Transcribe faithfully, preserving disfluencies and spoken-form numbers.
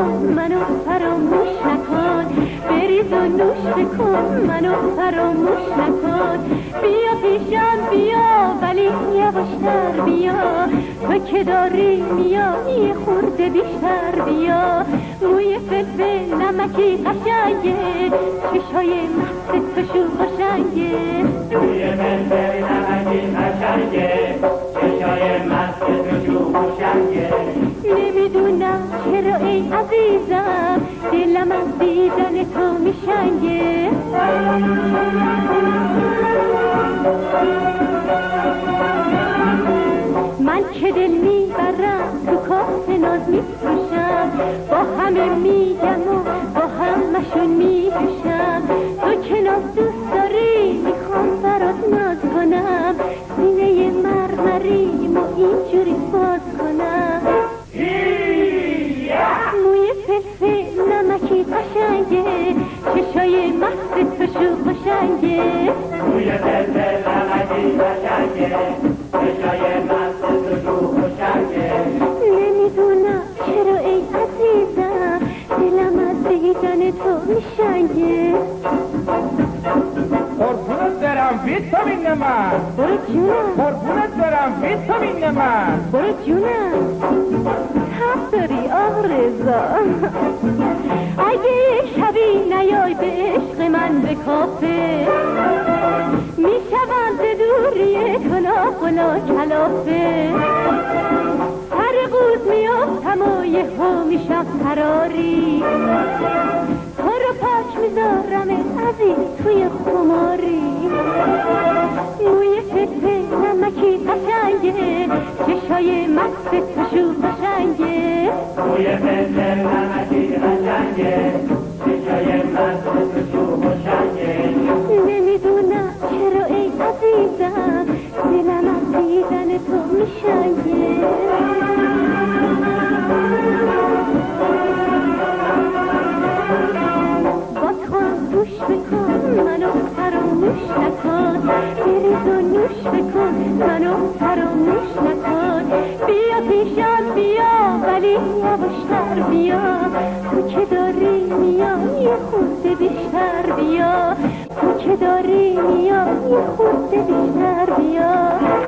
بکن منو فراموش نکن، بریز و نوش بکن منو فراموش نکن. بیا پیشم بیا ولی یواشتر بیا، تو که داری میا یه خورده بیشتر بیا. موی فلفل نمکی قشنگه، چشای مست تو شو قشنگه. موی فلفل نمکی قشنگه، چشای مست تو شو قشنگه. نمیدونم چرا ای عزیزم دلم از دیدن تو میشنگه. من که دل میبرم تو کاس ناز میفروشم، با همه میگم و با همشون میپوشم. تو که ناز دوست داری میخوام برات ناز کنم، سینه مرمریم و اینجوری باز کنم. موی فلفل نمکی قشنگه، چشای مست تو شو قشنگه. موی فلفل نمکی قشنگه، چشای مست تو شو قشنگه. نمیدونم چرا ای عزیزم دلم از دیدن تو میشنگه. قربونت برم ویتامین من، برو جونم قربونت برم ویتامین من. برو جونم حق داری آرزا. اگه شبی نیای به عشق من به کافه، میشوم به دوری کلاقلا کلافه. سر قوز میافتم و یهو میشم فراری، تو رو پاک میذارم عزیز توی خماری. موی فلفل نمکی قشنگه، چشای مست تو شو قشنگه. موی فلفل نمکی قشنگه، چشای مست تو شو قشنگه. نمیدونم چرا ای عزیزم دلم از دیدن تو میشنگه. با تو هم گوش بکن منو فراموش نکن، بریز و نوش بکن منو فراموش نکن. بیا پیشم بیا ولی یواشتر بیا، تو که داری میا یه خورده بیشتر بیا. تو که داری میا یه خورده بیشتر بیا.